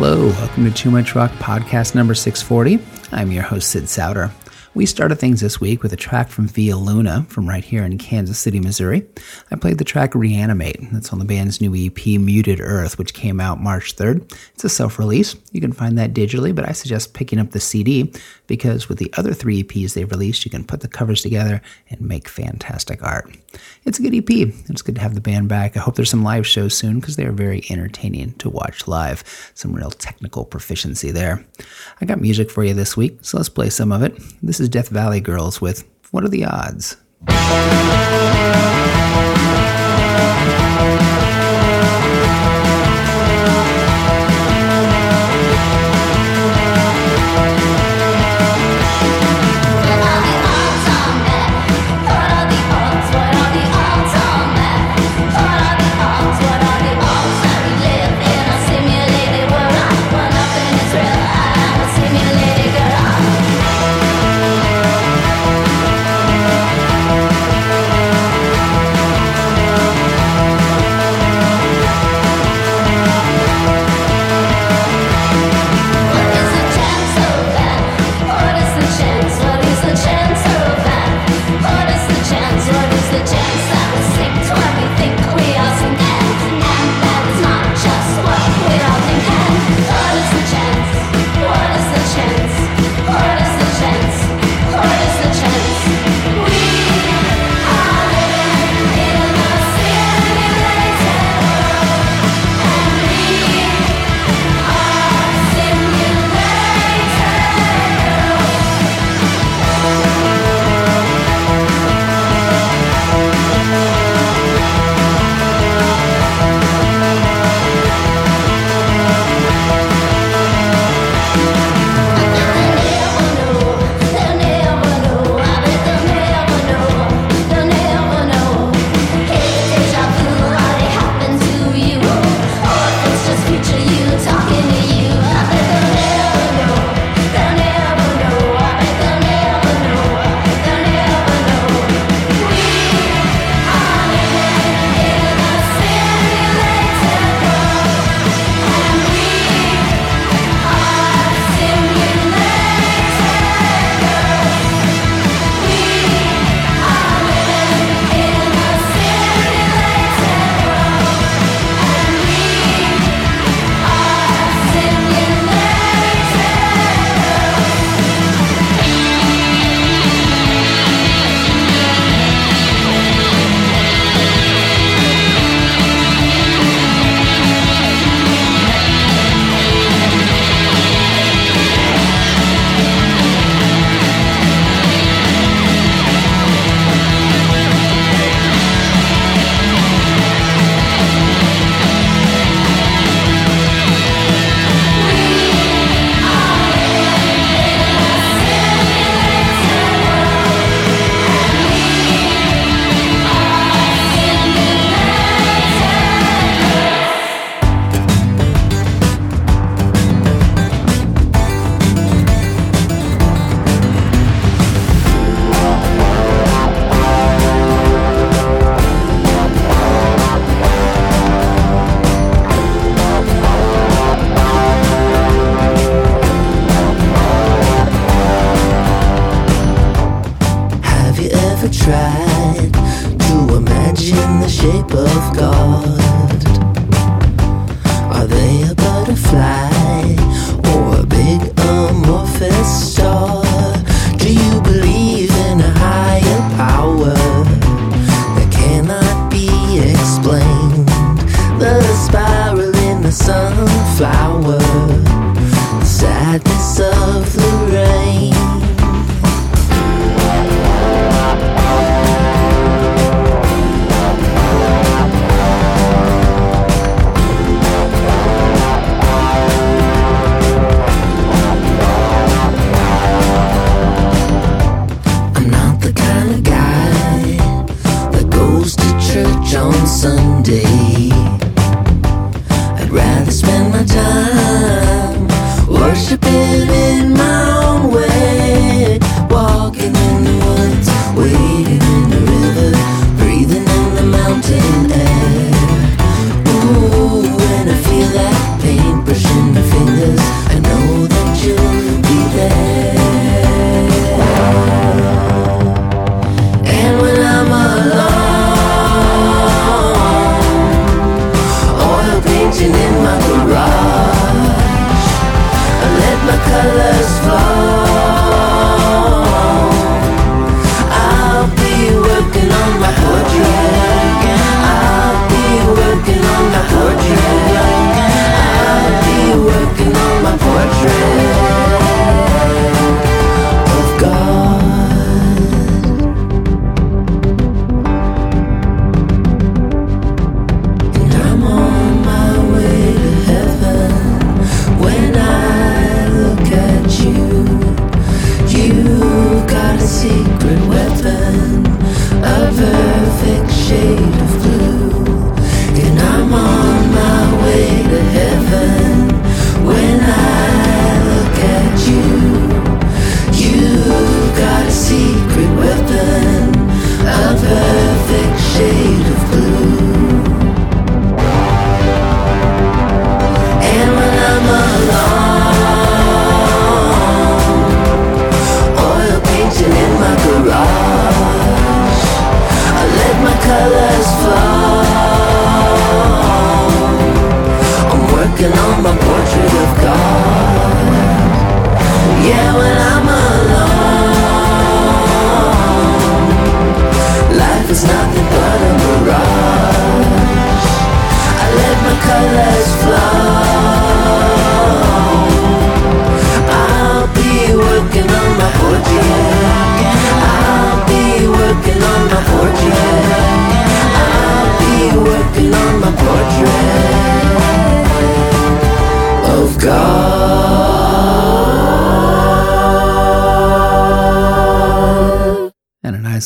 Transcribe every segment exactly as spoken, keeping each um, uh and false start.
Hello, welcome to Too Much Rock podcast number six forty. I'm your host, Sid Sauter. We started things this week with a track from Via Luna from right here in Kansas City, Missouri. I played the track Reanimate. That's on the band's new E P, Muted Earth, which came out March third. It's a self-release. You can find that digitally, but I suggest picking up the C D because with the other three E Ps they've released, you can put the covers together and make fantastic art. It's a good E P. It's good to have the band back. I hope there's some live shows soon because they are very entertaining to watch live. Some real technical proficiency there. I got music for you this week, so let's play some of it. This is Death Valley Girls with What Are the Odds?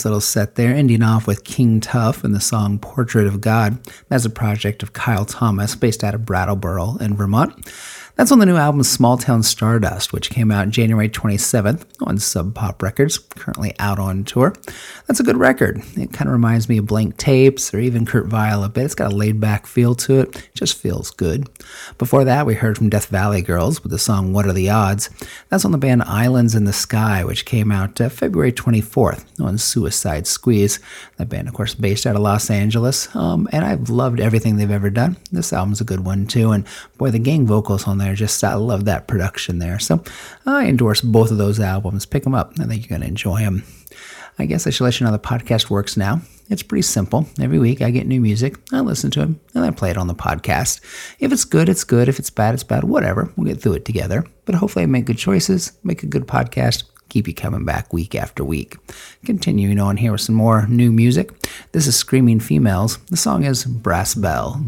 Nice little set there, ending off with King Tuff and the song Portrait of God. That's a project of Kyle Thomas, based out of Brattleboro in Vermont. That's on the new album Small Town Stardust, which came out January twenty-seventh on Sub Pop Records, currently out on tour. That's a good record. It kind of reminds me of Blank Tapes or even Kurt Vile a bit. It's got a laid-back feel to it. It just feels good. Before that, we heard from Death Valley Girls with the song What Are the Odds? That's on the band Islands in the Sky, which came out uh, February twenty-fourth on Suicide Squeeze. That band, of course, based out of Los Angeles, um, and I've loved everything they've ever done. This album's a good one, too, and boy, the gang vocals on there, just I love that production there. So I endorse both of those albums. Pick them up. I think you're going to enjoy them. I guess I should let you know how the podcast works now. It's pretty simple. Every week I get new music, I listen to it, and I play it on the podcast. If it's good, it's good. If it's bad, it's bad. Whatever. We'll get through it together. But hopefully I make good choices, make a good podcast, keep you coming back week after week. Continuing on here with some more new music. This is Screaming Females. The song is Brass Bell.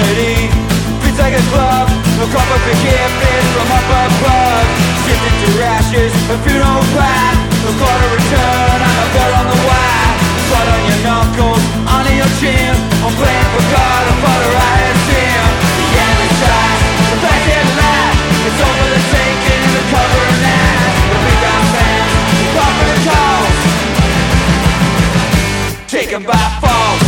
Eternity beats like a glove, no cup of forgiveness from up above. Shifting to ashes, a funeral path, no call to return, I'm a bear on the wire. Blood on your knuckles, under your chin, I'm playing for God, I'm for the riot team. The enemy tries, the back and laugh, it's over the taking, the cover and ass. The big out fans, the pop of the calls, taken by force.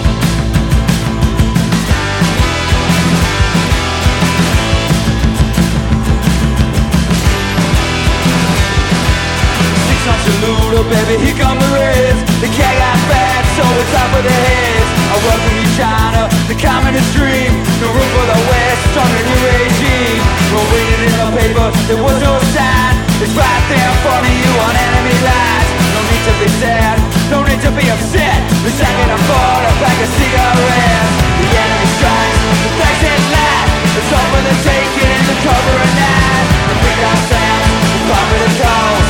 Saludo, baby, here come the Reds. The cat got back, so it's top of the heads. I welcome you, China, the communist dream. No room for the West under new regime. No reading in the paper, there was no sign. It's right there in front of you on enemy lines. No need to be sad, no need to be upset. The second I'm bored, a pack of cigarettes. The enemy strikes, the facts at last. It's all for the taking and the cover of night. The big out sound, the pop of the calls,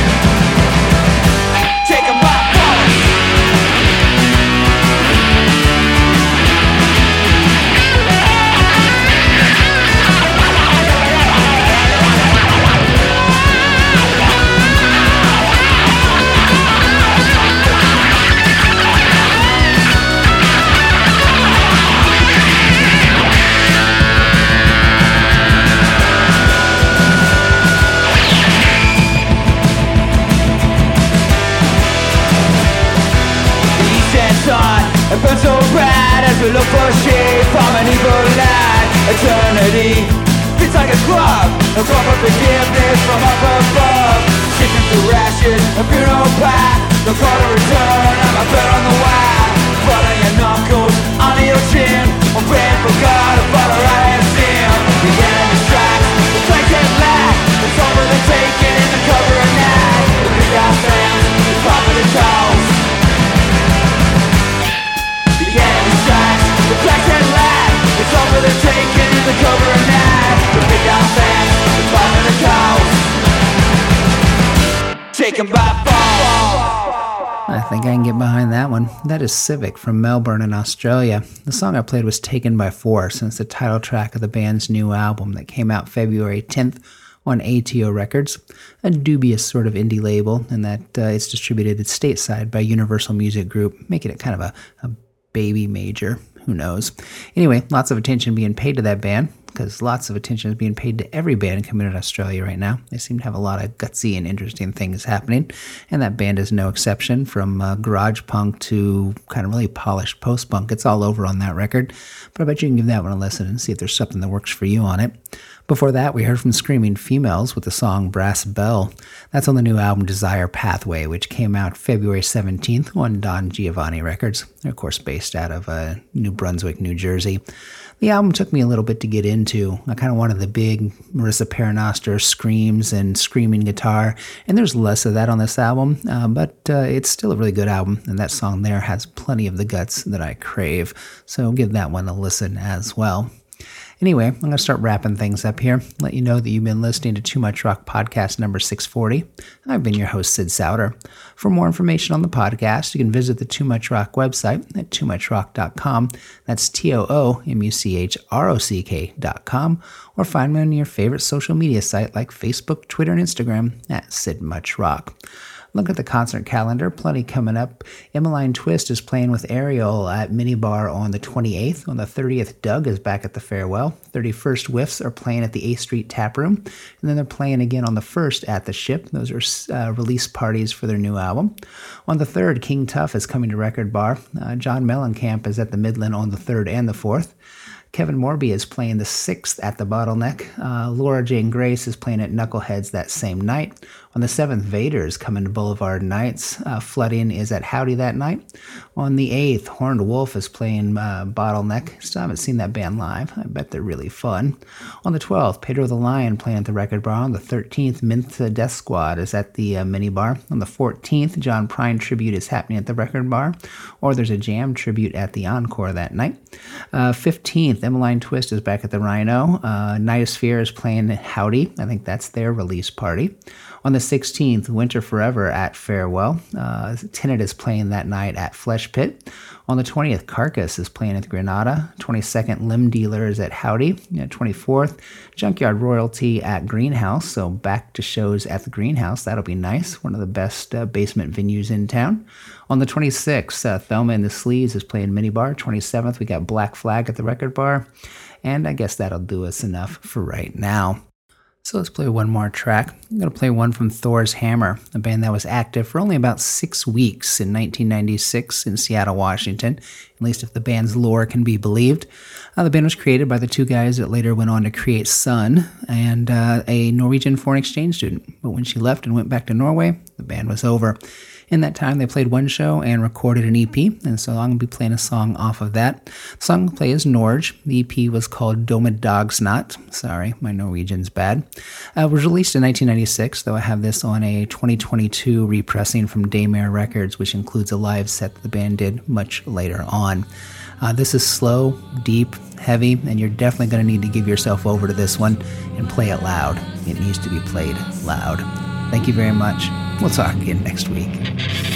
take 'em by force. It burns so bright as we look for shade from an evil light. Eternity beats like a club, no call for forgiveness from up above. Shifting through ashes, a funeral path, no call to return, I'm a bird on the wire. Blood on your knuckles, under your chin, I'm praying for God to follow right and sin. The enemy strikes, the flanks at last. It's over the taking in the cover of night. The big out fans, the pop of the calls, the enemy strikes, the flags at last. It's over the taking in the cover of night. The big out fans, the pop of the calls, taken by fall. I think I can get behind that one. That is Civic from Melbourne in Australia. The song I played was Taken by Force, and it's the title track of the band's new album that came out February tenth on A T O Records, a dubious sort of indie label, and that uh, it's distributed stateside by Universal Music Group, making it kind of a, a baby major. Who knows? Anyway, lots of attention being paid to that band, because lots of attention is being paid to every band coming out of Australia right now. They seem to have a lot of gutsy and interesting things happening, and that band is no exception. From uh, garage punk to kind of really polished post-punk, it's all over on that record. But I bet you can give that one a listen and see if there's something that works for you on it. Before that, we heard from Screaming Females with the song Brass Bell. That's on the new album Desire Pathway, which came out February seventeenth on Don Giovanni Records. They're, of course, based out of uh, New Brunswick, New Jersey. The album took me a little bit to get into. I kind of wanted the big Marissa Paternoster screams and screaming guitar, and there's less of that on this album, uh, but uh, it's still a really good album, and that song there has plenty of the guts that I crave, so give that one a listen as well. Anyway, I'm going to start wrapping things up here. Let you know that you've been listening to Too Much Rock podcast number six forty. I've been your host, Sid Sauter. For more information on the podcast, you can visit the Too Much Rock website at too much rock dot com. That's T O O M U C H R O C K dot com. Or find me on your favorite social media site like Facebook, Twitter, and Instagram at Sid Much Rock. Look at the concert calendar, plenty coming up. Emmeline Twist is playing with Ariel at Minibar on the twenty-eighth. On the thirtieth, Doug is back at the Farewell. thirty-first, Whiffs are playing at the eighth Street Tap Room. And then they're playing again on the first at the Ship. Those are uh, release parties for their new album. On the third, King Tuff is coming to Record Bar. Uh, John Mellencamp is at the Midland on the third and the fourth. Kevin Morby is playing the sixth at the Bottleneck. Uh, Laura Jane Grace is playing at Knuckleheads that same night. On the seventh, Vader is coming to Boulevard Nights. Uh, Flooding is at Howdy that night. On the eighth, Horned Wolf is playing uh, Bottleneck. Still haven't seen that band live. I bet they're really fun. On the twelfth, Pedro the Lion playing at the Record Bar. On the thirteenth, Minth Death Squad is at the uh, Mini Bar. On the fourteenth, John Prine Tribute is happening at the Record Bar. Or there's a Jam Tribute at the Encore that night. Uh, fifteenth, Emmeline Twist is back at the Rhino. Uh, Nightosphere is playing Howdy. I think that's their release party. On the the sixteenth, Winter Forever at Farewell. Uh, Tenet is playing that night at Flesh Pit. On the twentieth, Carcass is playing at the Granada. twenty-second, Limb Dealer is at Howdy. You know, twenty-fourth, Junkyard Royalty at Greenhouse. So back to shows at the Greenhouse. That'll be nice. One of the best uh, basement venues in town. On the twenty-sixth, uh, Thelma and the Sleaze is playing Minibar. twenty-seventh, we got Black Flag at the Record Bar. And I guess that'll do us enough for right now. So let's play one more track. I'm going to play one from Thor's Hammer, a band that was active for only about six weeks in nineteen ninety-six in Seattle, Washington, at least if the band's lore can be believed. Uh, the band was created by the two guys that later went on to create Sun and uh, a Norwegian foreign exchange student. But when she left and went back to Norway, the band was over. In that time, they played one show and recorded an E P, and so I'm going to be playing a song off of that. The song to play is Norge. The E P was called Domedagsnatt. Sorry, my Norwegian's bad. Uh, it was released in nineteen ninety-six, though I have this on a twenty twenty-two repressing from Daymare Records, which includes a live set that the band did much later on. Uh, this is slow, deep, heavy, and you're definitely going to need to give yourself over to this one and play it loud. It needs to be played loud. Thank you very much. We'll talk again next week.